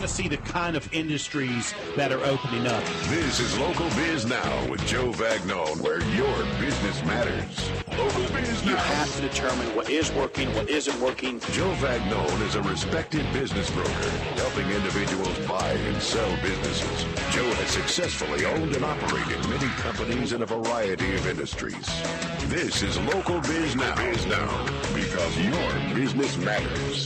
want to see the kind of industries that are opening up. This is Local Biz Now with Joe Vagnone, where your business matters. Local Biz Now. You have to determine what is working, what isn't working. Joe Vagnone is a respected business broker, helping individuals buy and sell businesses. Joe has successfully owned and operated many companies in a variety of industries. This is Local Biz Now, because your business matters.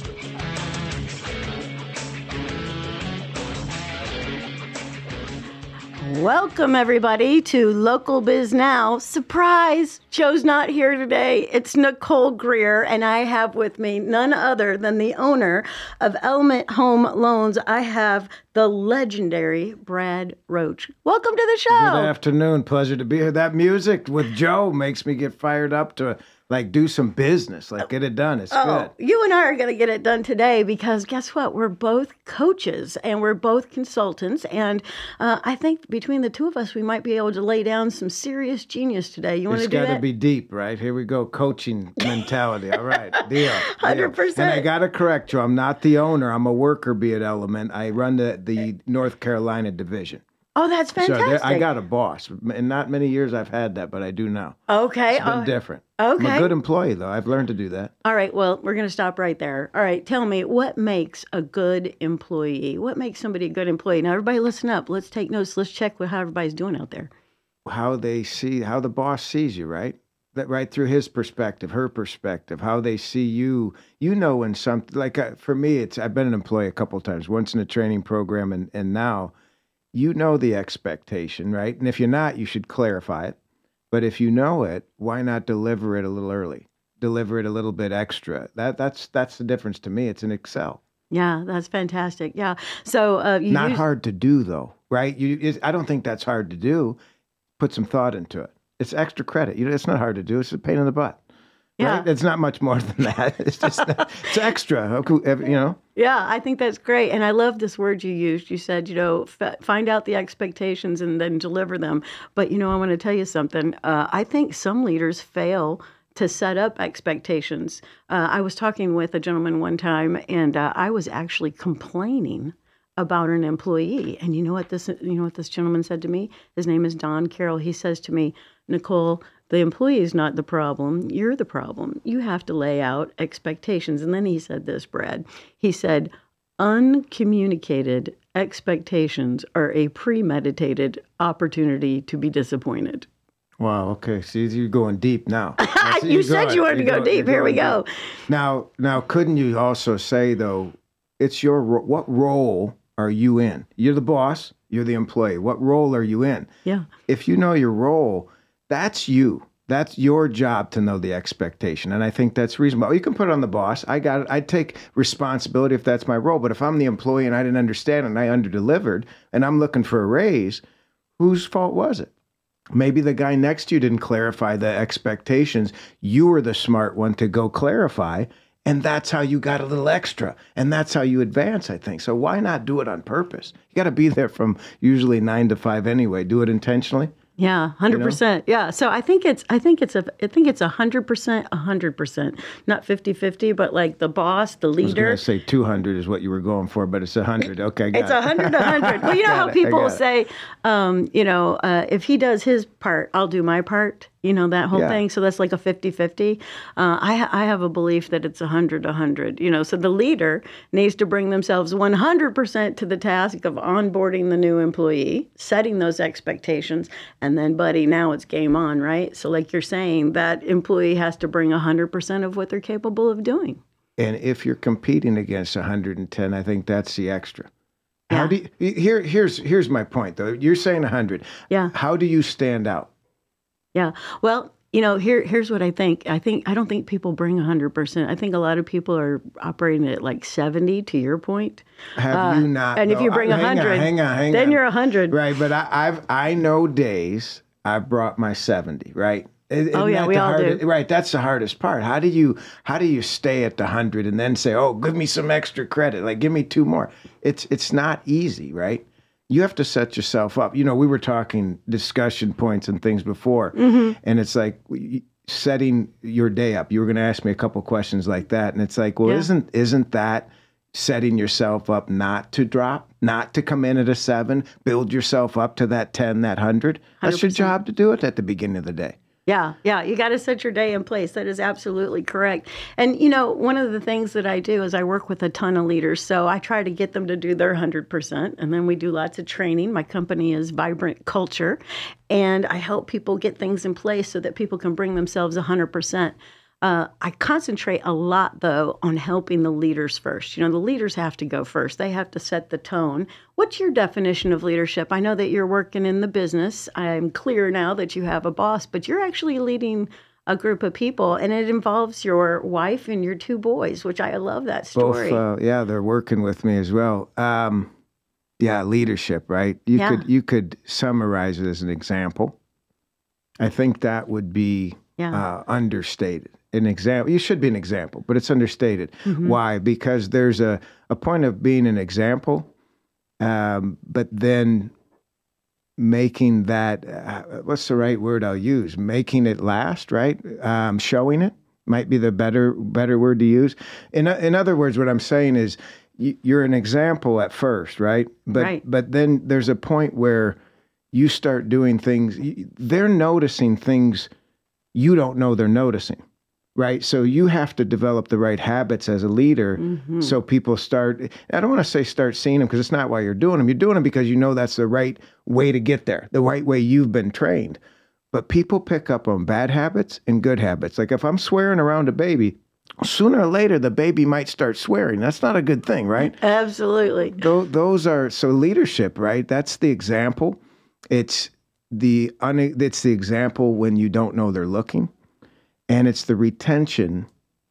Welcome, everybody, to Local Biz Now. Surprise! Joe's not here today. It's Nicole Greer, and I have with me none other than the owner of Element Home Loans. I have the legendary Brad Roach. Welcome to the show. Good afternoon. Pleasure to be here. That music with Joe makes me get fired up to do some business, get it done. It's good. You and I are going to get it done today because guess what? We're both coaches and we're both consultants. And I think between the two of us, we might be able to lay down some serious genius today. You want to do that? It's got to be deep, right? Here we go. Coaching mentality. All right. Deal. 100%. And I got to correct you. I'm not the owner. I'm a worker bee at Element. I run the North Carolina division. Oh, that's fantastic. So I got a boss. In not many years I've had that, but I do now. Okay. It's been different. Okay. I'm a good employee, though. I've learned to do that. All right. Well, we're going to stop right there. All right. Tell me, what makes a good employee? What makes somebody a good employee? Now, everybody listen up. Let's take notes. Let's check how everybody's doing out there. How the boss sees you, right? That right through his perspective, her perspective, how they see you. You know, in something for me, I've been an employee a couple of times. Once in a training program, and now. You know the expectation, right? And if you're not, you should clarify it. But if you know it, why not deliver it a little early? Deliver it a little bit extra. That's the difference to me. It's an Excel. Yeah, that's fantastic. Yeah. So hard to do though, right? I don't think that's hard to do. Put some thought into it. It's extra credit. It's not hard to do. It's a pain in the butt. Yeah. Right? It's not much more than that. It's just it's extra. Yeah, I think that's great. And I love this word you used. You said, find out the expectations and then deliver them. But, I want to tell you something. I think some leaders fail to set up expectations. I was talking with a gentleman one time, and I was actually complaining about an employee. And you know what this gentleman said to me? His name is Don Carroll. He says to me, Nicole, the employee is not the problem. You're the problem. You have to lay out expectations. And then he said this, Brad. He said, uncommunicated expectations are a premeditated opportunity to be disappointed. Wow. Okay. See, you're going deep now. You said you wanted to go deep. Here we go. Now, couldn't you also say, though, it's what role are you in? You're the boss. You're the employee. What role are you in? Yeah. If you know your role, that's you. That's your job to know the expectation. And I think that's reasonable. You can put it on the boss. I got it. I take responsibility if that's my role. But if I'm the employee and I didn't understand it and I underdelivered and I'm looking for a raise, whose fault was it? Maybe the guy next to you didn't clarify the expectations. You were the smart one to go clarify. And that's how you got a little extra. And that's how you advance, I think. So why not do it on purpose? You got to be there from usually 9 to 5 anyway. Do it intentionally. Yeah, 100%. Yeah. So I think it's 100%, 100%, not 50-50, but like the boss, the leader. I was going to say 200 is what you were going for, but it's 100. Okay, got it's 100 to 100. Well, you know how people say, if he does his part, I'll do my part. That whole thing. So that's like a 50-50. I have a belief that it's 100 to 100. So the leader needs to bring themselves 100% to the task of onboarding the new employee, setting those expectations, and then, buddy, now it's game on, right? So like you're saying, that employee has to bring 100% of what they're capable of doing. And if you're competing against 110, I think that's the extra. Yeah. How do you, here's my point, though. You're saying 100. Yeah. How do you stand out? Yeah. Well, here's what I think. I don't think people bring 100%. I think a lot of people are operating at like 70, to your point. Have you not? And if you bring 100, hang on. Then you're 100. Right. But I know days I've brought my 70, right? We all do. Right. That's the hardest part. How do you stay at the 100 and then say, oh, give me some extra credit. Like, give me 2 more. It's not easy, right? You have to set yourself up. We were talking discussion points and things before, and it's like setting your day up. You were going to ask me a couple questions like that, and it's like, well, isn't that setting yourself up not to drop, not to come in at a 7, build yourself up to that 10, that 100. That's your 100%. job to do it at the beginning of the day. Yeah, you got to set your day in place. That is absolutely correct. And, one of the things that I do is I work with a ton of leaders. So I try to get them to do their 100%. And then we do lots of training. My company is Vibrant Culture. And I help people get things in place so that people can bring themselves 100%. I concentrate a lot, though, on helping the leaders first. The leaders have to go first. They have to set the tone. What's your definition of leadership? I know that you're working in the business. I'm clear now that you have a boss, but you're actually leading a group of people, and it involves your wife and your 2 boys, which I love that story. Both, they're working with me as well. Leadership, right? You could summarize it as an example. I think that would be understated. An example. You should be an example, but it's understated. Mm-hmm. Why? Because there's a point of being an example, but then making that, what's the right word I'll use? Making it last, right? Showing it might be the better word to use. In other words, what I'm saying is you're an example at first, right? But then there's a point where you start doing things, they're noticing things you don't know they're noticing. Right. So you have to develop the right habits as a leader. Mm-hmm. So people start, I don't want to say start seeing them because it's not why you're doing them. You're doing them because you know that's the right way to get there, the right way you've been trained. But people pick up on bad habits and good habits. Like if I'm swearing around a baby, sooner or later, the baby might start swearing. That's not a good thing, right? Absolutely. Those are, so leadership, right? That's the example. It's the example when you don't know they're looking. And it's the retention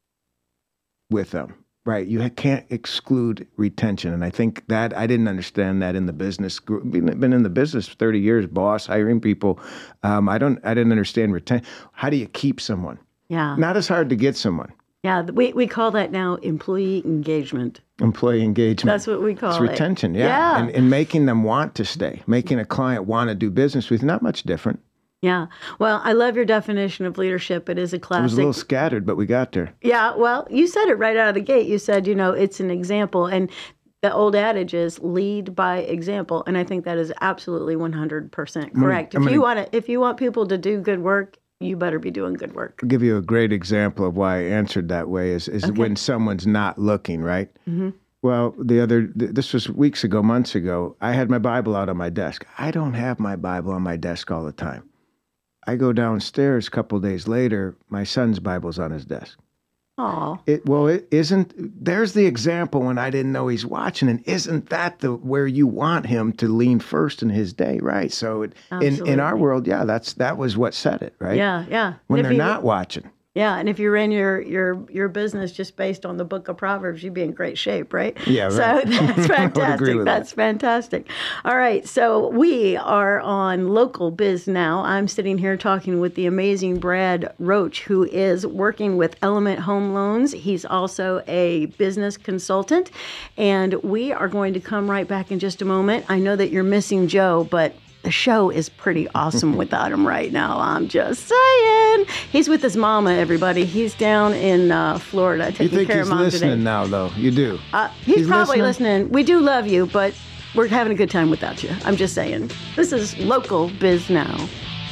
with them, right? You can't exclude retention. And I think that I didn't understand that in the business group. Been in the business 30 years, boss, hiring people. I didn't understand retention. How do you keep someone? Yeah. Not as hard to get someone. Yeah, we call that now employee engagement. Employee engagement. That's what we call it. It's retention, yeah. And making them want to stay, making a client want to do business with you, not much different. Yeah. Well, I love your definition of leadership. It is a classic. It was a little scattered, but we got there. Yeah. Well, you said it right out of the gate. You said, it's an example. And the old adage is lead by example. And I think that is absolutely 100% correct. If you want people to do good work, you better be doing good work. I'll give you a great example of why I answered that way is okay. When someone's not looking, right? Mm-hmm. Well, this was months ago, I had my Bible out on my desk. I don't have my Bible on my desk all the time. I go downstairs a couple days later, my son's Bible's on his desk. Aw. It isn't, there's the example when I didn't know he's watching, and isn't that where you want him to lean first in his day, right? So in our world, that was what said it, right? Yeah. When they're not watching. Yeah, and if you ran your business just based on the book of Proverbs, you'd be in great shape, right? Yeah, right. So that's fantastic. I would agree with that's that. Fantastic. All right, so we are on Local Biz Now. I'm sitting here talking with the amazing Brad Roach, who is working with Element Home Loans. He's also a business consultant, and we are going to come right back in just a moment. I know that you're missing Joe, but the show is pretty awesome without him right now. I'm just saying. He's with his mama, everybody. He's down in Florida taking care of mom today. You think he's listening now, though? You do? He's probably listening. We do love you, but we're having a good time without you. I'm just saying. This is Local Biz Now.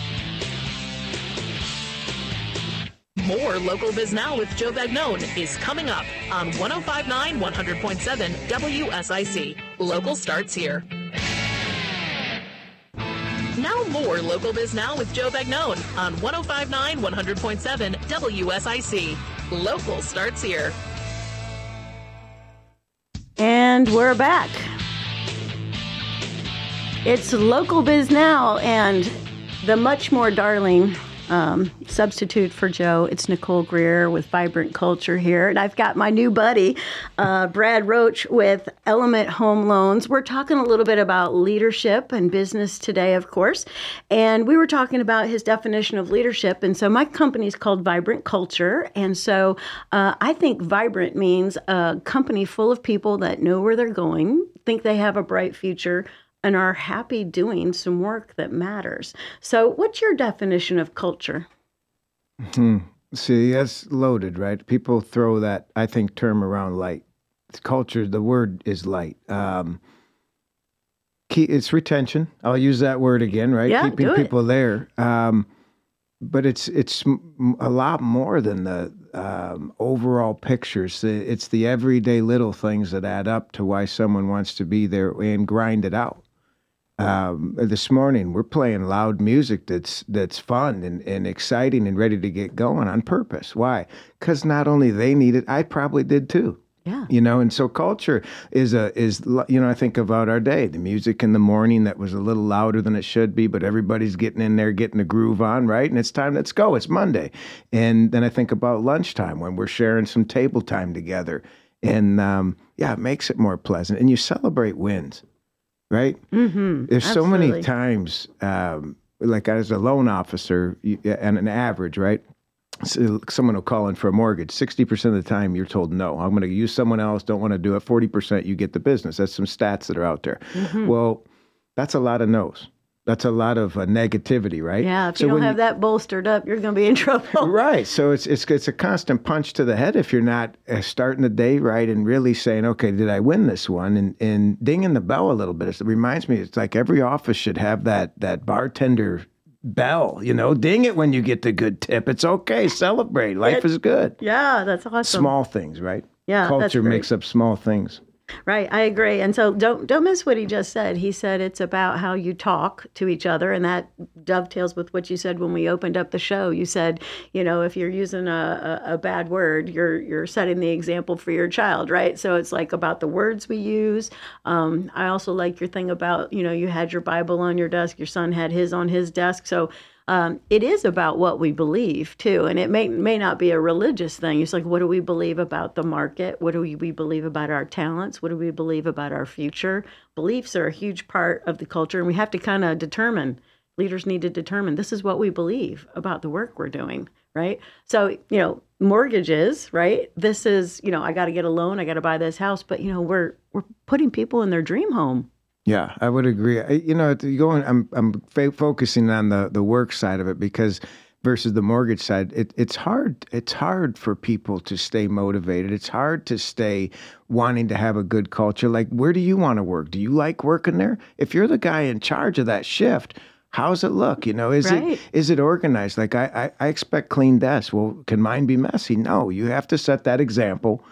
More Local Biz Now with Joe Bagnone is coming up on 105.9 100.7 WSIC. Local starts here. Now more Local Biz Now with Joe Bagnone on 105.9 100.7 WSIC. Local starts here. And we're back. It's Local Biz Now, and the much more darling substitute for Joe, it's Nicole Greer with Vibrant Culture here. And I've got my new buddy, Brad Roach with Element Home Loans. We're talking a little bit about leadership and business today, of course. And we were talking about his definition of leadership. And so my company is called Vibrant Culture. And so I think vibrant means a company full of people that know where they're going, think they have a bright future, and are happy doing some work that matters. So what's your definition of culture? See, that's loaded, right? People throw that, I think, term around light. culture, the word is light. It's retention. I'll use that word again, right? Yeah, Keeping do it. people there. But it's a lot more than the overall pictures. It's the everyday little things that add up to why someone wants to be there and grind it out. This morning, we're playing loud music that's fun and exciting and ready to get going on purpose. Why? Because not only they need it, I probably did too. Yeah. And so culture is I think about our day, the music in the morning that was a little louder than it should be, but everybody's getting in there, getting the groove on, right? And it's time, let's go. It's Monday. And then I think about lunchtime when we're sharing some table time together. And it makes it more pleasant. And you celebrate wins, right? Mm-hmm. There's so Absolutely. many times, like as a loan officer, and an average, right? So someone will call in for a mortgage. 60% of the time, you're told no. I'm going to use someone else. Don't want to do it. 40%, you get the business. That's some stats that are out there. Mm-hmm. Well, that's a lot of no's. That's a lot of negativity, right? Yeah, if So you don't when have that bolstered up, you're going to be in trouble. Right. So it's a constant punch to the head if you're not starting the day right and really saying, okay, did I win this one? And dinging the bell a little bit. It reminds me, it's like every office should have that bartender bell, ding it when you get the good tip. It's okay. Celebrate. Life is good. Yeah, that's awesome. Small things, right? Yeah, that's Culture great. makes up small things. Right, I agree. And so don't miss what he just said. He said it's about how you talk to each other, and that dovetails with what you said when we opened up the show. You said, if you're using a bad word, you're setting the example for your child, right? So it's like about the words we use. I also like your thing about, you had your Bible on your desk, your son had his on his desk. So it is about what we believe too, and it may not be a religious thing. It's like, what do we believe about the market? What do we believe about our talents? What do we believe about our future? Beliefs are a huge part of the culture, and we have to kind of determine. Leaders need to determine this is what we believe about the work we're doing, right? So mortgages, right? This is I got to get a loan, I got to buy this house, but we're putting people in their dream home. Yeah, I would agree. I'm focusing on the work side of it because versus the mortgage side, it's hard. It's hard for people to stay motivated. It's hard to stay wanting to have a good culture. Like, where do you want to work? Do you like working there? If you're the guy in charge of that shift, how's it look? Is it organized? Like I expect clean desks. Well, can mine be messy? No, you have to set that example.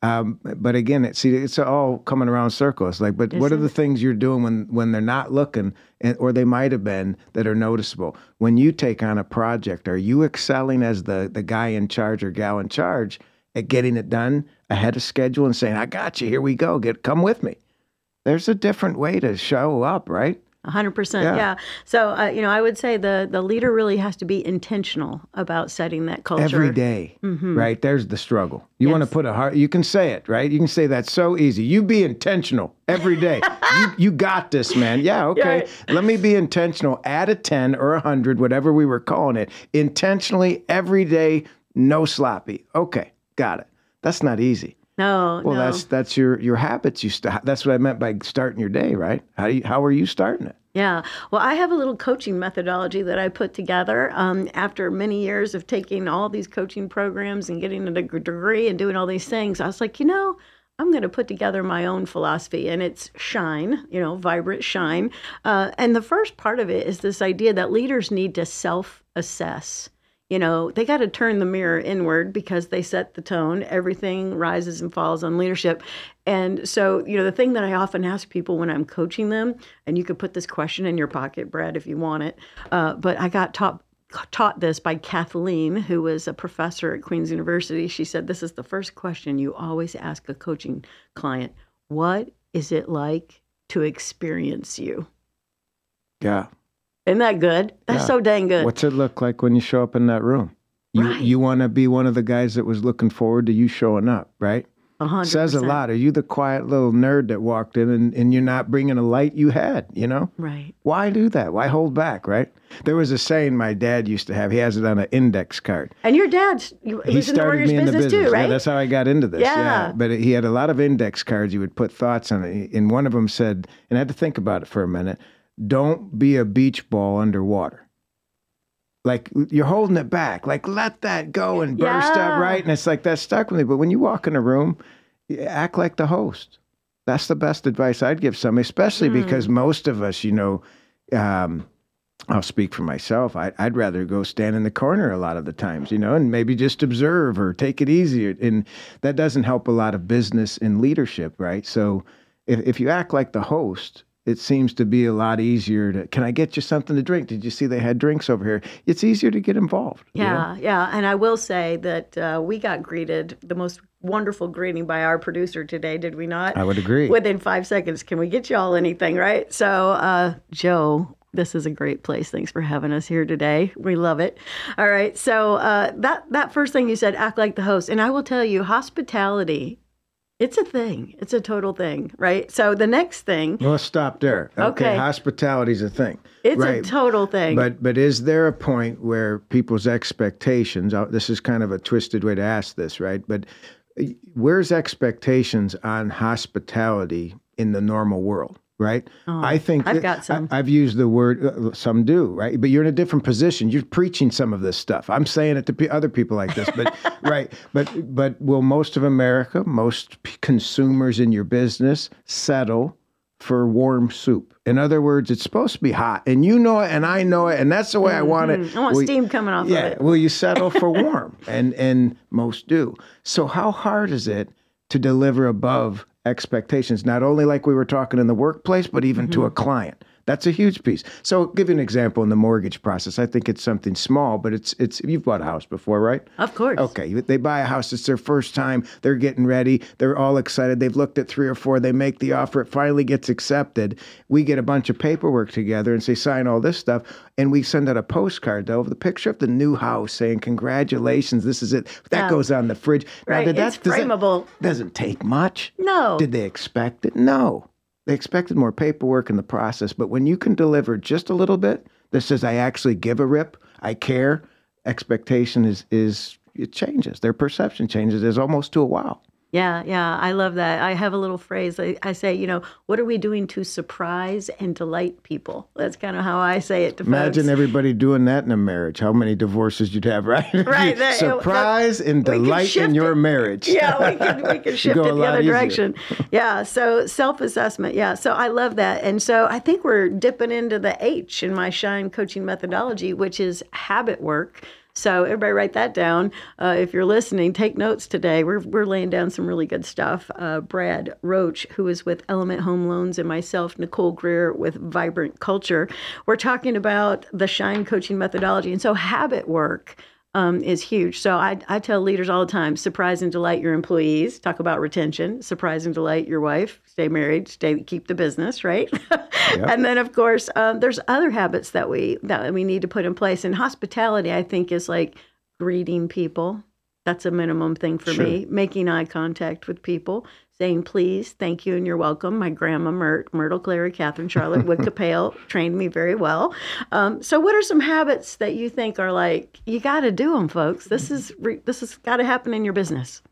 But again, it's all coming around circles. Like, but what are the things you're doing when they're not looking, or they might have been, that are noticeable? When you take on a project, are you excelling as the guy in charge or gal in charge at getting it done ahead of schedule and saying, "I got you. Here we go. Come with me." There's a different way to show up, right? 100%. Yeah. Yeah. So, I would say the leader really has to be intentional about setting that culture. Every day, right? There's the struggle. You want to Yes. put a heart, you can say it, right? You can say that's so easy. You be intentional every day. you got this, man. Yeah, okay. Right. Let me be intentional. Add a 10 or 100, whatever we were calling it. Intentionally every day, no sloppy. Okay, got it. That's not easy. No, Well, no. that's your habits. That's what I meant by starting your day, right? How are you starting it? Yeah. Well, I have a little coaching methodology that I put together after many years of taking all these coaching programs and getting a degree and doing all these things. I was like, I'm going to put together my own philosophy, and it's shine, vibrant shine. And the first part of it is this idea that leaders need to self-assess. They got to turn the mirror inward because they set the tone. Everything rises and falls on leadership. And so, the thing that I often ask people when I'm coaching them, and you could put this question in your pocket, Brad, if you want it, but I got taught this by Kathleen, who was a professor at Queen's University. She said, this is the first question you always ask a coaching client. What is it like to experience you? Yeah. Isn't that good? That's Yeah. so dang good. What's it look like when you show up in that room? Right. You want to be one of the guys that was looking forward to you showing up, right? 100%. Says a lot. Are you the quiet little nerd that walked in and you're not bringing a light you had, Right. Why do that? Why hold back, right? There was a saying my dad used to have. He has it on an index card. And your dad He was in the started mortgage me in the business business. too, right? Yeah, that's how I got into this. Yeah. But he had a lot of index cards. He would put thoughts on it. And one of them said, and I had to think about it for a minute, don't be a beach ball underwater. Like, you're holding it back. Like, let that go and burst Yeah. up, right? And it's like, that stuck with me. But when you walk in a room, act like the host. That's the best advice I'd give somebody, especially because most of us, I'll speak for myself. I'd rather go stand in the corner a lot of the times, and maybe just observe or take it easy. And that doesn't help a lot of business and leadership, right? So if you act like the host, it seems to be a lot easier to, can I get you something to drink? Did you see they had drinks over here? It's easier to get involved. Yeah, yeah. And I will say that we got greeted the most wonderful greeting by our producer today, did we not? I would agree. Within 5 seconds, can we get you all anything, right? So, Joe, this is a great place. Thanks for having us here today. We love it. All right. So that first thing you said, act like the host. And I will tell you, hospitality, it's a thing. It's a total thing, right? So the next thing. Well, let's stop there. Okay. Hospitality's a thing. It's right? a total thing. But is there a point where people's expectations, this is kind of a twisted way to ask this, right? But where's expectations on hospitality in the normal world? Right? I think I've got some. I've used the word, some do, right? But you're in a different position. You're preaching some of this stuff. I'm saying it to other people like this, but right. But will most of America, most consumers in your business settle for warm soup? In other words, it's supposed to be hot, and you know it, and I know it, and that's the way I want it. I want steam coming off of it. Will you settle for warm? And most do. So how hard is it to deliver above expectations, not only like we were talking in the workplace, but even to a client? That's a huge piece. So I'll give you an example in the mortgage process. I think it's something small, but it's you've bought a house before, right? Of course. Okay. They buy a house. It's their first time. They're getting ready. They're all excited. They've looked at 3 or 4. They make the offer. It finally gets accepted. We get a bunch of paperwork together and say, sign all this stuff. And we send out a postcard, though, of the picture of the new house saying, congratulations, this is it. That goes on the fridge. Right. Now, It's frameable. Doesn't take much. No. Did they expect it? No. They expected more paperwork in the process. But when you can deliver just a little bit that says, I actually give a rip, I care, expectation it changes. Their perception changes. It's almost to a wow. Yeah, yeah, I love that. I have a little phrase. I say, what are we doing to surprise and delight people? That's kind of how I say it to Imagine folks. everybody doing that in a marriage. How many divorces you'd have, right? Right. Surprise and delight in your marriage. Yeah, we can shift it the other direction. Yeah, so self-assessment. Yeah, so I love that. And so I think we're dipping into the H in my Shine coaching methodology, which is habit work. So everybody write that down. If you're listening, take notes today. We're laying down some really good stuff. Brad Roach, who is with Element Home Loans, and myself, Nicole Greer, with Vibrant Culture. We're talking about the Shine coaching methodology. And so habit work is huge. So I tell leaders all the time, surprise and delight your employees. Talk about retention. Surprise and delight your wife. Stay married. Keep the business, right? Yep. And then, of course, there's other habits that we need to put in place. And hospitality, I think, is like greeting people. That's a minimum thing for me. Making eye contact with people. Saying please, thank you, and you're welcome. My grandma, Myrtle Clary, Catherine Charlotte Wood-Capale, trained me very well. So what are some habits that you think are like, you got to do them, folks? This has got to happen in your business.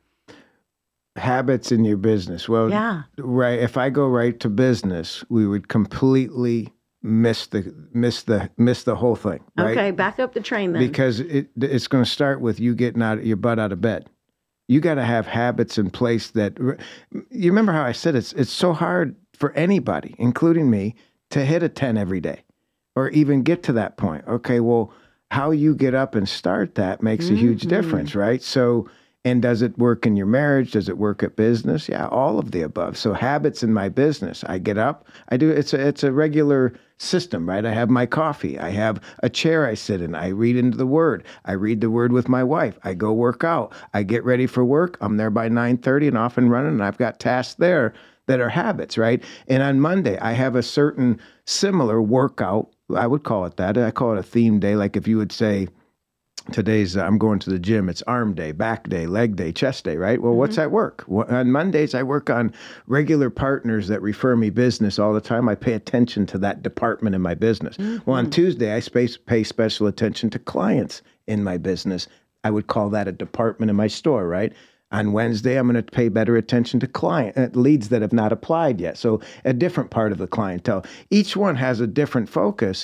Habits in your business. Well, yeah. Right. If I go right to business, we would completely miss the whole thing. Right? Okay, back up the train then. Because it's going to start with you getting your butt out of bed. You got to have habits in place that, you remember how I said it's so hard for anybody, including me, to hit a 10 every day or even get to that point. Okay, well, how you get up and start that makes a huge difference, right? So, and does it work in your marriage? Does it work at business? Yeah, all of the above. So habits in my business, I get up, I do, it's a regular system, right? I have my coffee. I have a chair I sit in. I read into the Word. I read the Word with my wife. I go work out. I get ready for work. I'm there by 9:30 and off and running, and I've got tasks there that are habits, right? And on Monday, I have a certain similar workout. I would call it that. I call it a theme day. Like if you would say, today's, I'm going to the gym. It's arm day, back day, leg day, chest day, right? Well, what's that work? On Mondays, I work on regular partners that refer me business all the time. I pay attention to that department in my business. Well, on Tuesday, I pay special attention to clients in my business. I would call that a department in my store, right? On Wednesday, I'm going to pay better attention to leads that have not applied yet. So a different part of the clientele. Each one has a different focus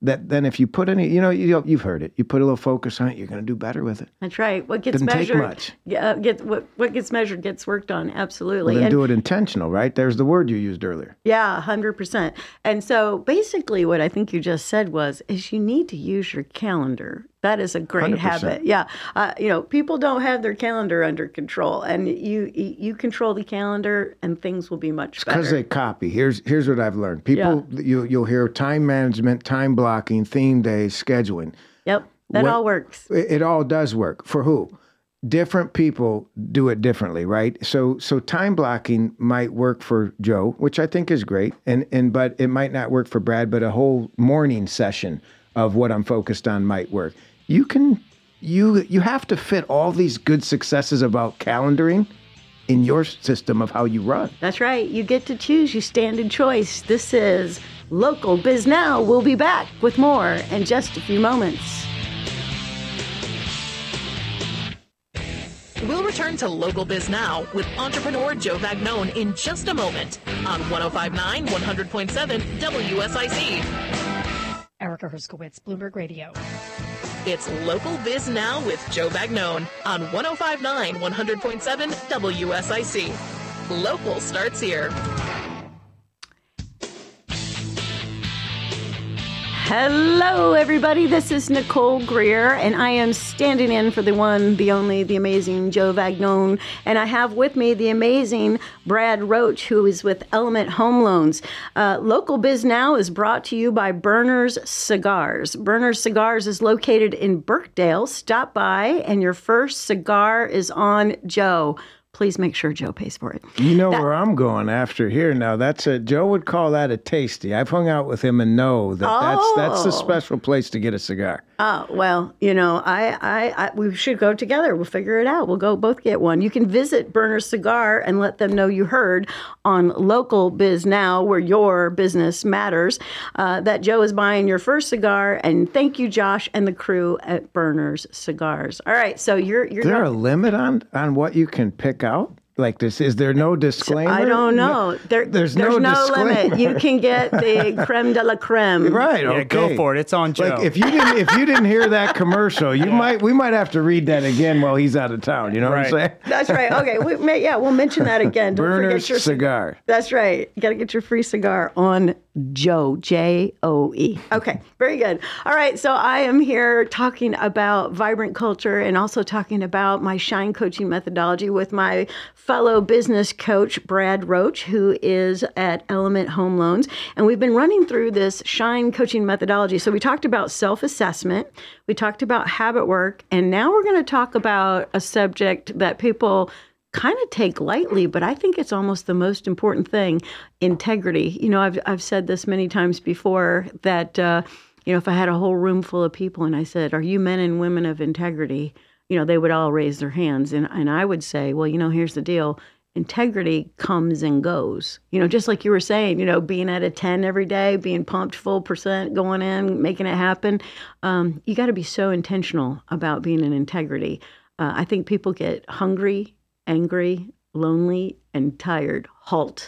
that then if you put any, you've heard it. You put a little focus on it, you're going to do better with it. That's right. What gets Doesn't measured, take much. What gets measured gets worked on. Absolutely. Well, then do it intentional, right? There's the word you used earlier. Yeah, 100%. And so basically what I think you just said is you need to use your calendar. That is a great 100%. habit. Yeah. People don't have their calendar under control, and you control the calendar and things will be much better. Because they copy. Here's what I've learned. People, you'll hear time management, time blocking, theme days, scheduling. Yep. That all works. It all does work. For who? Different people do it differently, right? So time blocking might work for Joe, which I think is great, but it might not work for Brad, but a whole morning session of what I'm focused on might work. You have to fit all these good successes about calendaring in your system of how you run. That's right. You get to choose. You stand in choice. This is Local Biz Now. We'll be back with more in just a few moments. We'll return to Local Biz Now with entrepreneur Joe Vagnone in just a moment on 105.9, 100.7 WSIC. Erica Herskowitz, Bloomberg Radio. It's Local Biz Now with Joe Vagnone on 105.9, 100.7 WSIC. Local starts here. Hello, everybody. This is Nicole Greer, and I am standing in for the one, the only, the amazing Joe Vagnone. And I have with me the amazing Brad Roach, who is with Element Home Loans. Local Biz Now is brought to you by Berners Cigars. Berners Cigars is located in Birkdale. Stop by, and your first cigar is on Joe. Please make sure Joe pays for it. You know where I'm going after here now. Joe would call that a tasty. I've hung out with him and know that that's a special place to get a cigar. Oh, well, we should go together. We'll figure it out. We'll go both get one. You can visit Berners Cigar and let them know you heard on Local Biz Now, where your business matters, that Joe is buying your first cigar. And thank you, Josh, and the crew at Berners Cigars. All right, so you're Is there a limit on what you can pick out? Like this, is there no disclaimer? I don't know. There's no limit. You can get the creme de la creme. Right. Okay. Yeah, go for it. It's on Joe. Like if you didn't hear that commercial, we might have to read that again while he's out of town. You know what I'm saying? That's right. Okay. We'll mention that again. Don't Berners forget your cigar. That's right. You got to get your free cigar on Joe, Joe. Okay. Very good. All right. So I am here talking about vibrant culture and also talking about my Shine coaching methodology with my fellow business coach, Brad Roach, who is at Element Home Loans. And we've been running through this Shine coaching methodology. So we talked about self-assessment, we talked about habit work, and now we're going to talk about a subject that people kind of take lightly, but I think it's almost the most important thing, integrity. I've said this many times before that, if I had a whole room full of people and I said, are you men and women of integrity? They would all raise their hands. And I would say, well, here's the deal. Integrity comes and goes. Just like you were saying, being at a 10 every day, being pumped full percent, going in, making it happen. You got to be so intentional about being in integrity. I think people get hungry, angry, lonely, and tired. Halt.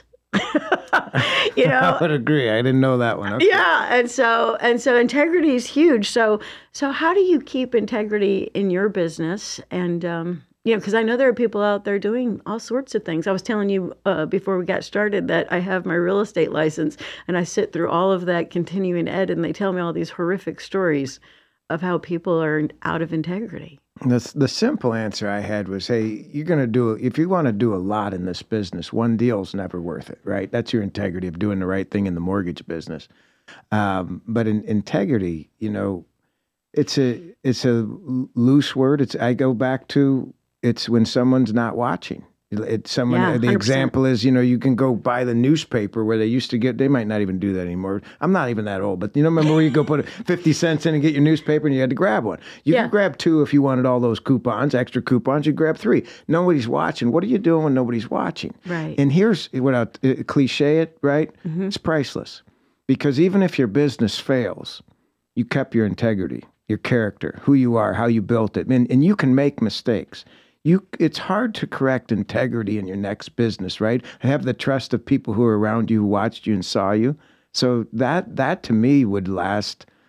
I would agree. I didn't know that one. Okay. Yeah, and so integrity is huge. So how do you keep integrity in your business? And because I know there are people out there doing all sorts of things. I was telling you before we got started that I have my real estate license, and I sit through all of that continuing ed, and they tell me all these horrific stories of how people are out of integrity. The simple answer I had was, hey, if you want to do a lot in this business, one deal's never worth it, right? That's your integrity of doing the right thing in the mortgage business. But in integrity, it's a loose word. I go back to, it's when someone's not watching. It's someone. Yeah, the 100%. example is, you can go buy the newspaper where they used to get. They might not even do that anymore. I'm not even that old, but remember where you go put 50 cents in and get your newspaper, and you had to grab one. You could grab two if you wanted all those coupons, extra coupons. You grab three. Nobody's watching. What are you doing when nobody's watching? Right. And here's what I'll cliche it. Right. Mm-hmm. It's priceless, because even if your business fails, you kept your integrity, your character, who you are, how you built it, and you can make mistakes. It's hard to correct integrity in your next business, right? Have the trust of people who are around you, who watched you and saw you. So that to me would last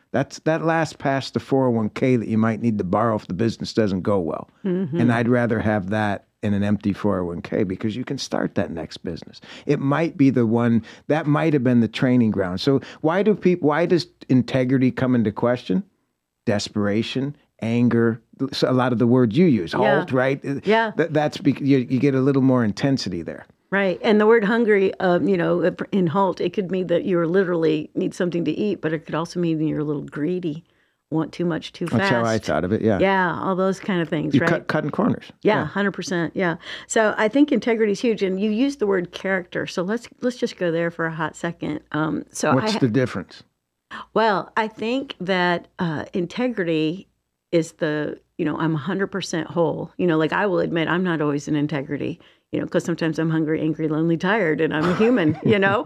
That lasts past the 401k that you might need to borrow if the business doesn't go well. And I'd rather have that in an empty 401k because you can start that next business. It might be the one that might have been the training ground. So why does integrity come into question? Desperation, anger, a lot of the words you use, halt, right? Yeah. That's because you get a little more intensity there. Right. And the word hungry, in halt, it could mean that you literally need something to eat, but it could also mean you're a little greedy, want too much too fast. That's how I thought of it, yeah. Yeah, all those kind of things, You right? cutting corners. Yeah, 100%. Yeah. So I think integrity is huge. And you used the word character. So let's just go there for a hot second. What's the difference? Well, I think that integrity is I'm 100% whole. Like I will admit I'm not always in integrity, because sometimes I'm hungry, angry, lonely, tired, and I'm a human,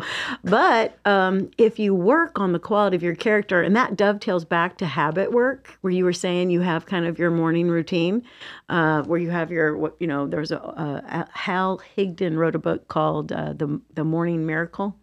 But if you work on the quality of your character, and that dovetails back to habit work, where you were saying you have kind of your morning routine, where you have there's Hal Higdon wrote a book called The Morning Miracle.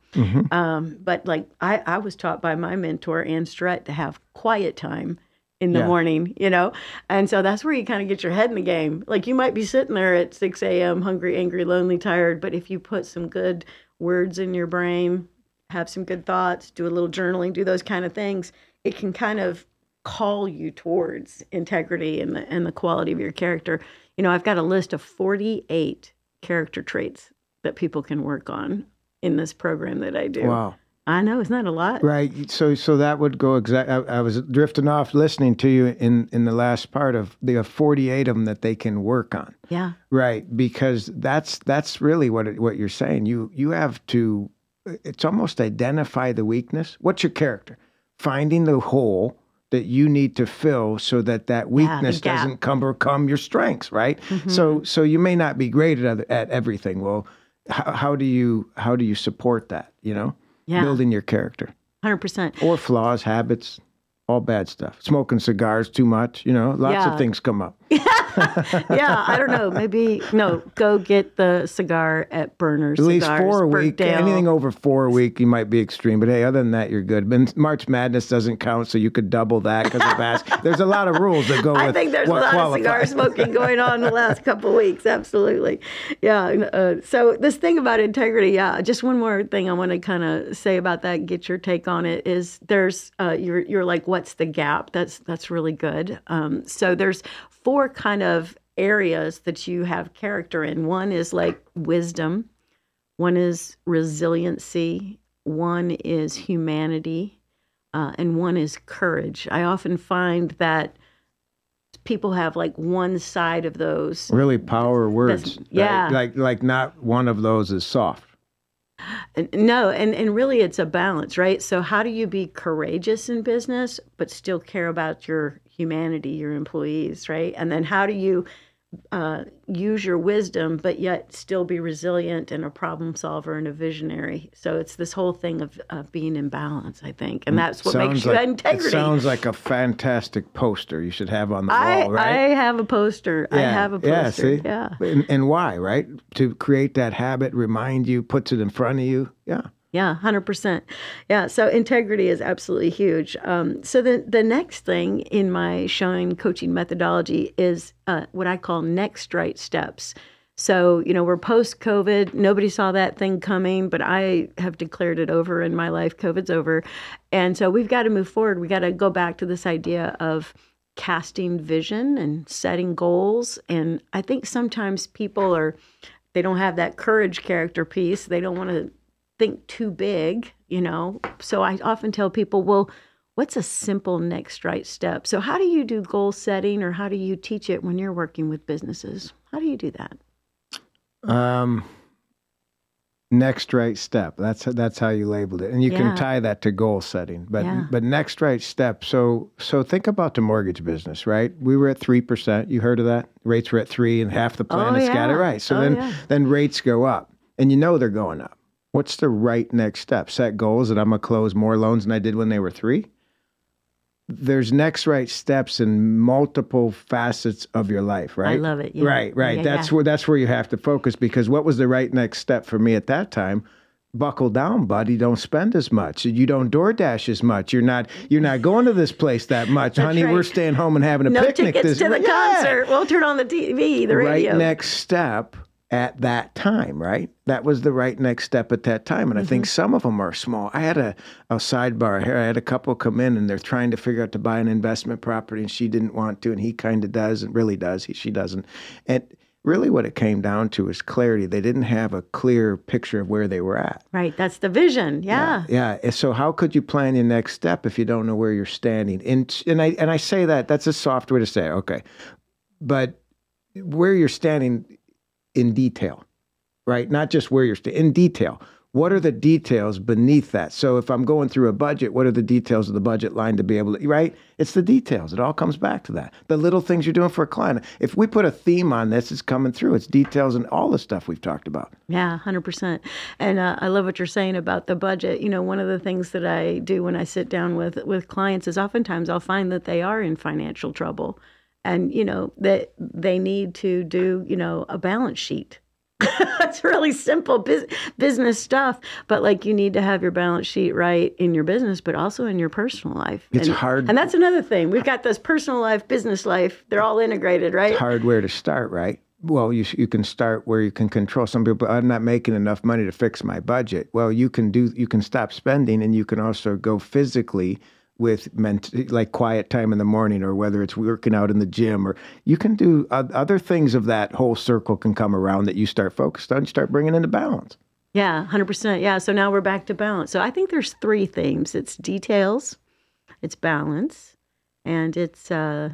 But like I was taught by my mentor, Ann Strutt, to have quiet time in the morning, and so that's where you kind of get your head in the game. Like you might be sitting there at 6 a.m. hungry, angry, lonely, tired, but if you put some good words in your brain, have some good thoughts, do a little journaling, do those kind of things, it can kind of call you towards integrity and the quality of your character. I've got a list of 48 character traits that people can work on in this program that I do. Wow. I know, isn't that a lot? Right. So that would go I was drifting off listening to you in the last part of the 48 of them that they can work on. Yeah. Right. Because that's really what you're saying. You have to, it's almost identify the weakness. What's your character? Finding the hole that you need to fill so that weakness doesn't become your strengths, right? So you may not be great at everything. Well, how do you support that, Yeah. Building your character. 100%. Or flaws, habits, all bad stuff. Smoking cigars too much, lots of things come up. Yeah, I don't know. Maybe, go get the cigar at Berners. At least Cigars, 4 a week. Birkdale. Anything over 4 a week, you might be extreme. But hey, other than that, you're good. But March Madness doesn't count, so you could double that because of basketball. There's a lot of rules that go with I think there's a lot of cigar smoking going on the last couple of weeks. Absolutely. Yeah. So this thing about integrity, just one more thing I want to kind of say about that, get your take on it, is there's, you're like, what's the gap? That's really good. So there's 4 kind of areas that you have character in. One is like wisdom. One is resiliency. One is humanity. And one is courage. I often find that people have like one side of those. Really power words. Yeah. Right? Like not one of those is soft. No, and really it's a balance, right? So how do you be courageous in business, but still care about your humanity, your employees, right? And then how do you use your wisdom, but yet still be resilient and a problem solver and a visionary? So it's this whole thing of being in balance, I think. And that's what makes you integrity. It sounds like a fantastic poster you should have on the wall, right? I have a poster. Yeah. I have a poster. Yeah, see? And why, right? To create that habit, remind you, puts it in front of you. Yeah. Yeah, 100%. Yeah, so integrity is absolutely huge. So the next thing in my showing coaching methodology is what I call next right steps. So, we're post-COVID. Nobody saw that thing coming, but I have declared it over in my life. COVID's over. And so we've got to move forward. We got to go back to this idea of casting vision and setting goals. And I think sometimes people they don't have that courage character piece. They don't want to think too big, So I often tell people, well, what's a simple next right step? So how do you do goal setting, or how do you teach it when you're working with businesses? How do you do that? Next right step. That's how you labeled it. And you can tie that to goal setting. But next right step. So think about the mortgage business, right? We were at 3%. You heard of that? Rates were at 3 and half the planet's got it right. So then rates go up, and they're going up. What's the right next step? Set goals that I'm going to close more loans than I did when they were 3. There's next right steps in multiple facets of your life, right? I love it. Yeah. Right. Yeah, That's where you have to focus, because what was the right next step for me at that time? buckle down, buddy. Don't spend as much. You don't DoorDash as much. You're not going to this place that much. Honey, right. We're staying home and having a No picnic. tickets to the concert. We'll turn on the TV, the radio. Right next step at that time, right? That was the right next step at that time. And I think some of them are small. I had a sidebar here. I had a couple come in and they're trying to figure out to buy an investment property and she didn't want to and he kind of does and really does. She doesn't. And really what it came down to is clarity. They didn't have a clear picture of where they were at. Right. That's the vision. Yeah. Yeah. So how could you plan your next step if you don't know where you're standing? And I say that's a soft way to say it. Okay. But where you're standing in detail, right? Not just where you're standing, in detail. What are the details beneath that? So if I'm going through a budget, what are the details of the budget line to be able to, right? It's the details. It all comes back to that. The little things you're doing for a client. If we put a theme on this, it's coming through. It's details and all the stuff we've talked about. Yeah, 100%. And I love what you're saying about the budget. You know, one of the things that I do when I sit down with clients is oftentimes I'll find that they are in financial trouble and, you know, that they need to do, you know, a balance sheet. It's really simple business stuff, but like you need to have your balance sheet right in your business, but also in your personal life. It's hard. And that's another thing. We've got this personal life, business life. They're all integrated, right? It's hard where to start, right? Well, you can start where you can control. Some people, I'm not making enough money to fix my budget. Well, you can stop spending and you can also go physically with like quiet time in the morning or whether it's working out in the gym or you can do other things of that whole circle can come around that you start focused on, you start bringing into balance. Yeah, 100%. Yeah. So now we're back to balance. So I think there's three themes. It's details, it's balance, and it's the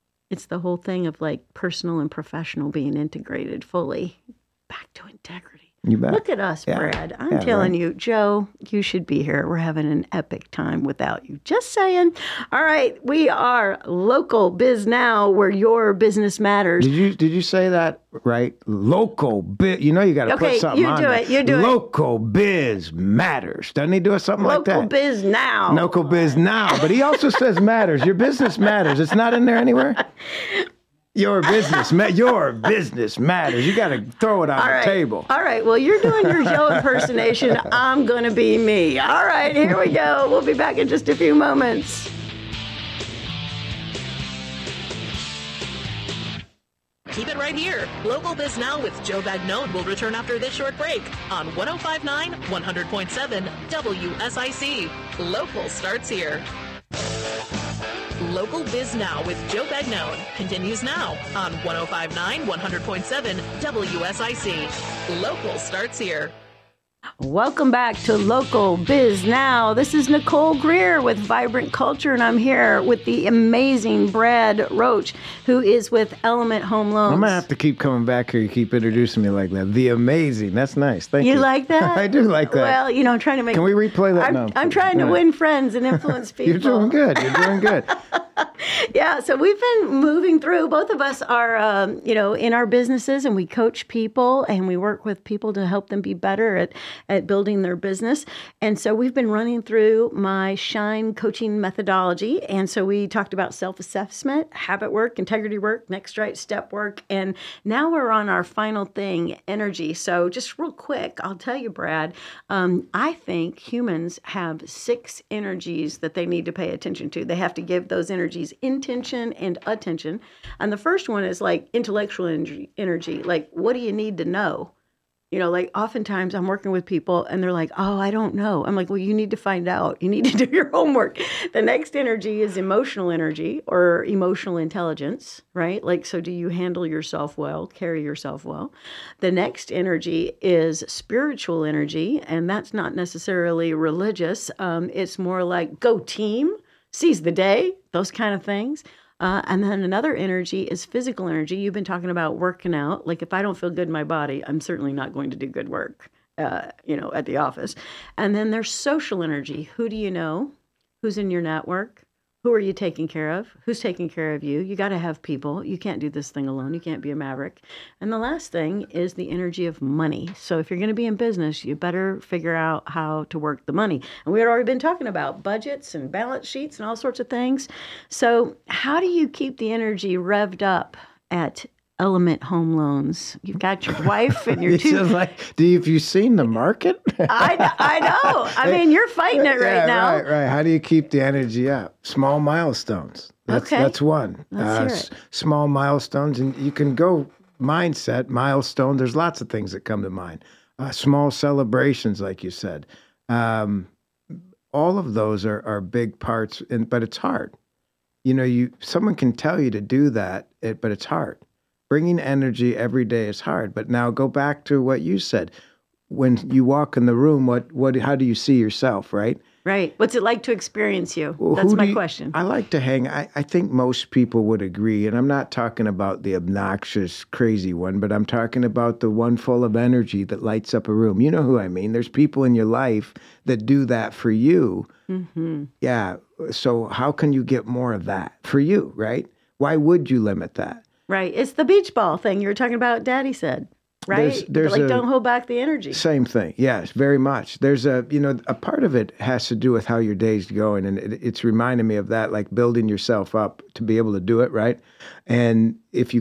whole thing of like personal and professional being integrated fully. Back to integrity. You bet. Look at us, Brad. I'm telling you, Joe, you should be here. We're having an epic time without you. Just saying. All right. We are Local Biz Now, where your business matters. Did you say that right? Local Biz. You know you got to put something on there. You do it. Local Biz Matters. Doesn't he do something like that? Local Biz Now. Local Biz Now. But he also says matters. Your business matters. It's not in there anywhere? Your business matters. You got to throw it on the table. All right. Well, you're doing your Joe impersonation. I'm going to be me. All right. Here we go. We'll be back in just a few moments. Keep it right here. Local Biz Now with Joe Bagnone will return after this short break on 105.9, 100.7 WSIC. Local starts here. Local Biz Now with Joe Bagnone continues now on 105.9, 100.7 WSIC. Local starts here. Welcome back to Local Biz Now. This is Nicole Greer with Vibrant Culture, and I'm here with the amazing Brad Roach, who is with Element Home Loans. I'm going to have to keep coming back here. You keep introducing me like that. The amazing. That's nice. Thank you. You like that? I do like that. Well, you know, I'm trying to make... Can we replay that now? I'm trying to win friends and influence people. You're doing good. You're doing good. Yeah, so we've been moving through. Both of us are, in our businesses, and we coach people, and we work with people to help them be better at building their business. And so we've been running through my SHINE coaching methodology. And so we talked about self-assessment, habit work, integrity work, next right step work. And now we're on our final thing, energy. So just real quick, I'll tell you, Brad, I think humans have 6 energies that they need to pay attention to. They have to give those energies intention and attention. And the first one is like intellectual energy. Like, what do you need to know? You know, like oftentimes I'm working with people and they're like, oh, I don't know. I'm like, well, you need to find out. You need to do your homework. The next energy is emotional energy or emotional intelligence, right? Like, so do you handle yourself well, carry yourself well? The next energy is spiritual energy, and that's not necessarily religious. It's more like go team, seize the day, those kind of things. And then another energy is physical energy. You've been talking about working out. Like if I don't feel good in my body, I'm certainly not going to do good work, at the office. And then there's social energy. Who do you know? Who's in your network? Who are you taking care of? Who's taking care of you? You got to have people. You can't do this thing alone. You can't be a maverick. And the last thing is the energy of money. So if you're going to be in business, you better figure out how to work the money. And we had already been talking about budgets and balance sheets and all sorts of things. So how do you keep the energy revved up at Element Home Loans. You've got your wife and your It's two. just like, have you seen the market? I know. I mean, you're fighting it right now. Right. How do you keep the energy up? Small milestones. That's one. Let's hear it. Small milestones, and you can go mindset, milestone. There's lots of things that come to mind. Small celebrations, like you said. All of those are big parts, but it's hard. Someone can tell you to do that, but it's hard. Bringing energy every day is hard. But now go back to what you said. When you walk in the room, how do you see yourself, right? Right. What's it like to experience you? Well, That's my question. I like to hang. I think most people would agree, and I'm not talking about the obnoxious, crazy one, but I'm talking about the one full of energy that lights up a room. You know who I mean. There's people in your life that do that for you. Mm-hmm. Yeah. So how can you get more of that for you, right? Why would you limit that? Right. It's the beach ball thing you were talking about, Daddy said. Right? There's don't hold back the energy. Same thing. Yes, very much. There's a part of it has to do with how your day's going. And it's reminding me of that, like building yourself up to be able to do it, right? And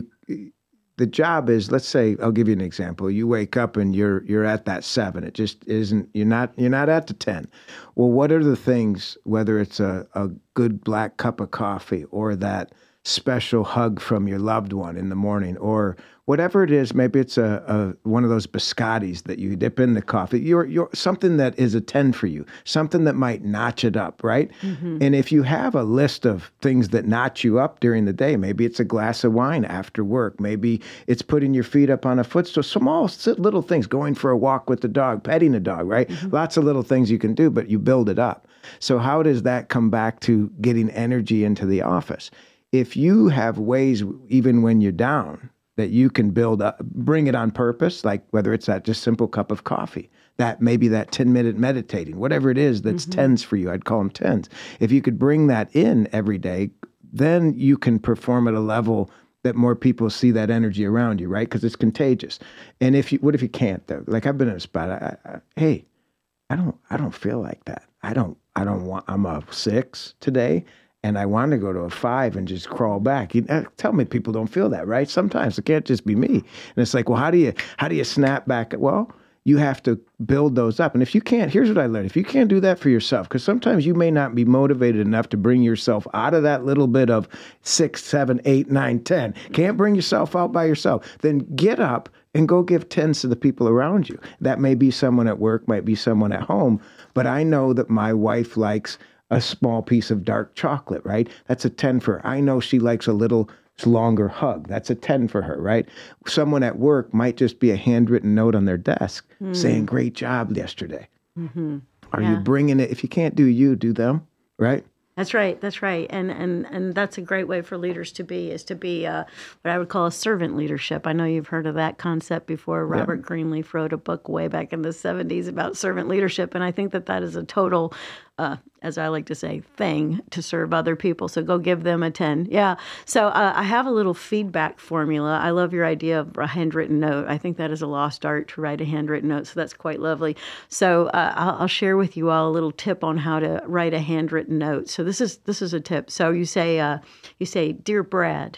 the job is, let's say, I'll give you an example. You wake up and you're at that 7. It just isn't, you're not at the 10. Well, what are the things, whether it's a good black cup of coffee or that special hug from your loved one in the morning, or whatever it is, maybe it's a one of those biscottis that you dip in the coffee. You're something that is a 10 for you, something that might notch it up, right? Mm-hmm. And if you have a list of things that notch you up during the day, maybe it's a glass of wine after work, maybe it's putting your feet up on a footstool, small little things, going for a walk with the dog, petting a dog, right? Mm-hmm. Lots of little things you can do, but you build it up. So how does that come back to getting energy into the office? If you have ways, even when you're down, that you can build up, bring it on purpose, like whether it's that just simple cup of coffee, that maybe that 10-minute meditating, whatever it is that's 10s for you, I'd call them 10s. If you could bring that in every day, then you can perform at a level that more people see that energy around you, right? Because it's contagious. And what if you can't though? Like I've been in a spot, hey, I don't feel like that. I'm a 6 today. And I want to go to a 5 and just crawl back. Tell me people don't feel that, right? Sometimes it can't just be me. And it's like, well, how do you snap back? Well, you have to build those up. And if you can't, here's what I learned. If you can't do that for yourself, because sometimes you may not be motivated enough to bring yourself out of that little bit of 6, 7, 8, 9, 10. Can't bring yourself out by yourself. Then get up and go give 10s to the people around you. That may be someone at work, might be someone at home. But I know that my wife likes a small piece of dark chocolate, right? That's a 10 for her. I know she likes a little longer hug. That's a 10 for her, right? Someone at work might just be a handwritten note on their desk saying, great job yesterday. Mm-hmm. Are you bringing it? If you can't do you, do them, right? That's right. And that's a great way for leaders to be what I would call a servant leadership. I know you've heard of that concept before. Robert Greenleaf wrote a book way back in the 70s about servant leadership. And I think that is a total, as I like to say, thing to serve other people. So go give them a 10. Yeah. So I have a little feedback formula. I love your idea of a handwritten note. I think that is a lost art to write a handwritten note. So that's quite lovely. So I'll share with you all a little tip on how to write a handwritten note. So this is a tip. So you say, Dear Brad,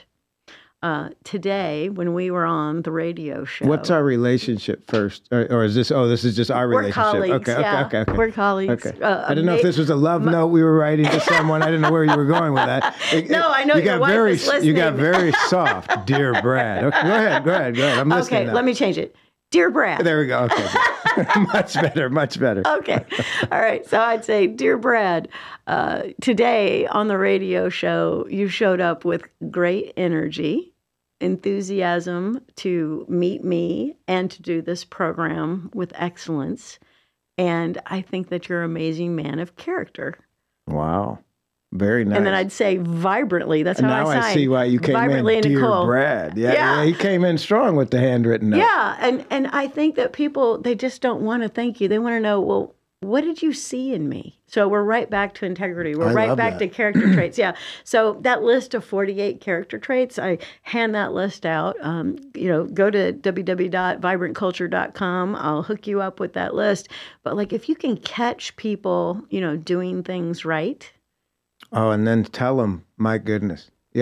today when we were on the radio show. What's our relationship first? Or is this, this is just our relationship? Colleagues, okay. We're colleagues. Okay. I didn't know if this was a love note we were writing to someone. I didn't know where you were going with that. No, I know your wife is listening. You got very soft, Dear Brad. Okay, go ahead. I'm listening Okay, now. let me change it. Dear Brad. There we go. Okay. Much better. Okay. All right. So I'd say, Dear Brad, today on the radio show, you showed up with great energy, enthusiasm to meet me and to do this program with excellence. And I think that you're an amazing man of character. Wow. Very nice. And then I'd say vibrantly. That's how now I sign. I see why you came vibrantly in, Dear Nicole. Brad. Yeah, he came in strong with the handwritten note. Yeah, and I think that people, they just don't want to thank you. They want to know, well, what did you see in me? So we're right back to integrity. We're right back to character traits. Yeah. So that list of 48 character traits, I hand that list out. Go to www.vibrantculture.com. I'll hook you up with that list. But like, if you can catch people, doing things right. Oh, and then tell them, my goodness. Yeah.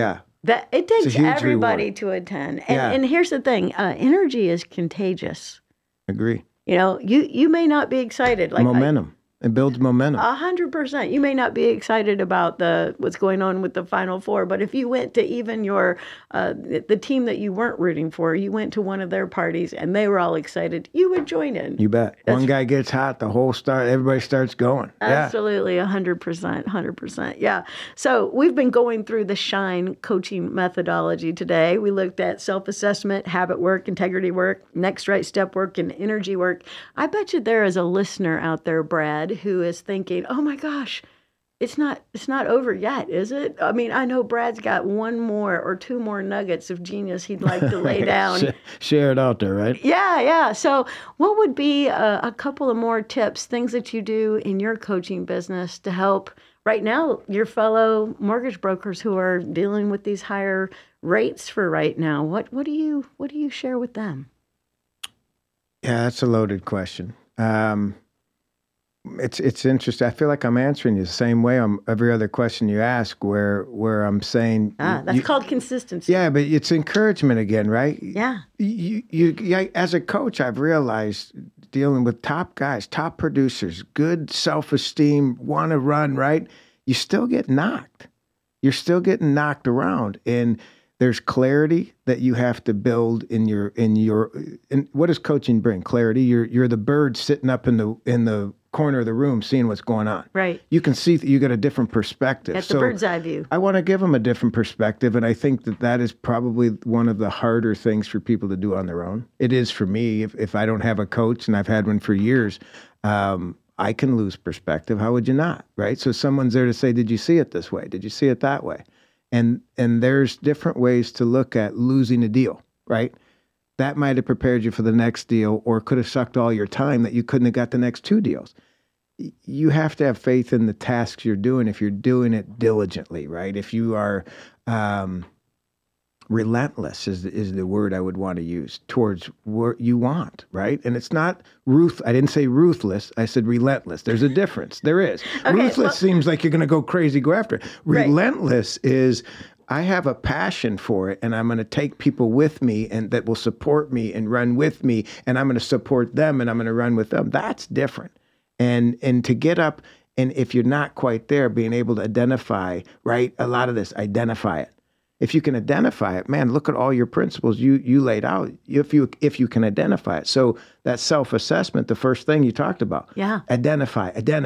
That it It's a takes huge everybody reward. to attend. And, Yeah. and here's the thing, energy is contagious. Agree. You know, you may not be excited. Like Momentum. It builds momentum. 100%. You may not be excited about what's going on with the Final Four, but if you went to even the team that you weren't rooting for, you went to one of their parties and they were all excited, you would join in. You bet. One guy gets hot, everybody starts going. Absolutely, 100%, 100%. Yeah. So we've been going through the SHINE coaching methodology today. We looked at self-assessment, habit work, integrity work, next right step work, and energy work. I bet you there is a listener out there, Brad, who is thinking, oh my gosh, it's not over yet, is it? I mean, I know Brad's got one more or two more nuggets of genius he'd like to lay down. Share it out there, right? Yeah. So what would be a couple of more tips, things that you do in your coaching business to help right now your fellow mortgage brokers who are dealing with these higher rates for right now? What do you share with them? Yeah, that's a loaded question. It's interesting. I feel like I'm answering you the same way on every other question you ask, where I'm saying That's called consistency. Yeah, but it's encouragement again, right? Yeah. You as a coach, I've realized dealing with top guys, top producers, good self-esteem, want to run, right? You still get knocked. You're still getting knocked around, and there's clarity that you have to build in what does coaching bring? Clarity. You're the bird sitting up in the corner of the room seeing what's going on. Right. You can see that you got a different perspective. That's the bird's eye view. I want to give them a different perspective, and I think that is probably one of the harder things for people to do on their own. It is for me. If I don't have a coach, and I've had one for years, I can lose perspective. How would you not, right? So someone's there to say, did you see it this way? Did you see it that way? And there's different ways to look at losing a deal, right? That might have prepared you for the next deal, or could have sucked all your time that you couldn't have got the next two deals. You have to have faith in the tasks you're doing if you're doing it diligently, right? If you are relentless is the word I would want to use towards what you want, right? And it's not I didn't say ruthless. I said relentless. There's a difference. There is. Okay, Ruthless seems like you're going to go crazy, go after it. Right. Relentless is I have a passion for it, and I'm going to take people with me and that will support me and run with me, and I'm going to support them and I'm going to run with them. That's different. And to get up, and if you're not quite there, being able to identify, right? A lot of this, identify it. If you can identify it, man, look at all your principles you laid out. If you can identify it. So that self-assessment, the first thing you talked about. Yeah. Identify.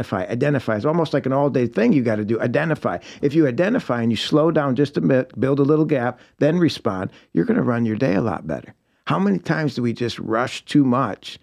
It's almost like an all-day thing you got to do. Identify. If you identify and you slow down just a bit, build a little gap, then respond, you're going to run your day a lot better. How many times do we just rush too much?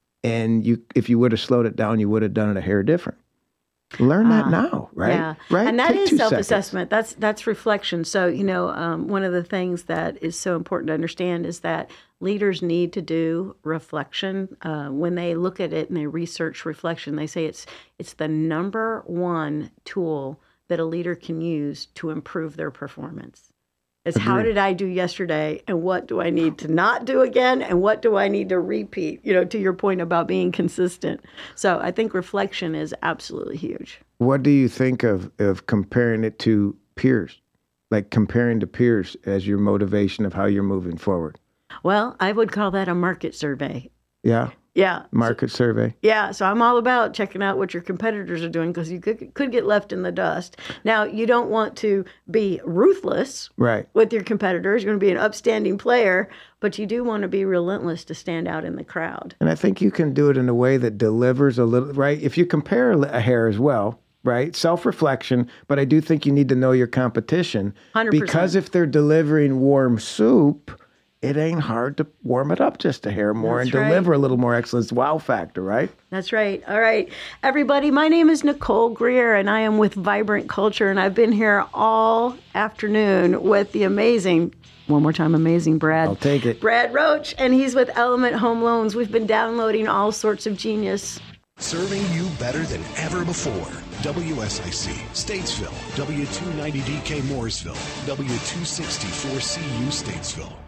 And if you would have slowed it down, you would have done it a hair different. Learn that now, right? Yeah, right. And that Take is 2 self-assessment. That's reflection. So one of the things that is so important to understand is that leaders need to do reflection when they look at it and they research reflection. They say it's the number one tool that a leader can use to improve their performance. It's how did I do yesterday, and what do I need to not do again, and what do I need to repeat, to your point about being consistent. So I think reflection is absolutely huge. What do you think of comparing it to peers? Like comparing to peers as your motivation of how you're moving forward? Well, I would call that a market survey. Yeah? Yeah. Market survey. Yeah, so I'm all about checking out what your competitors are doing because you could get left in the dust. Now, you don't want to be ruthless with your competitors. You're going to be an upstanding player, but you do want to be relentless to stand out in the crowd. And I think you can do it in a way that delivers a little, right? If you compare a hair as well, right? Self-reflection, but I do think you need to know your competition. 100%. Because if they're delivering warm soup, it ain't hard to warm it up just a hair more and deliver a little more excellence, wow factor, right? That's right. All right. Everybody, my name is Nicole Greer, and I am with Vibrant Culture, and I've been here all afternoon with the amazing, one more time, amazing Brad. I'll take it. Brad Roach, and he's with Element Home Loans. We've been downloading all sorts of genius. Serving you better than ever before. WSIC, Statesville, W290DK Mooresville, W264CU Statesville.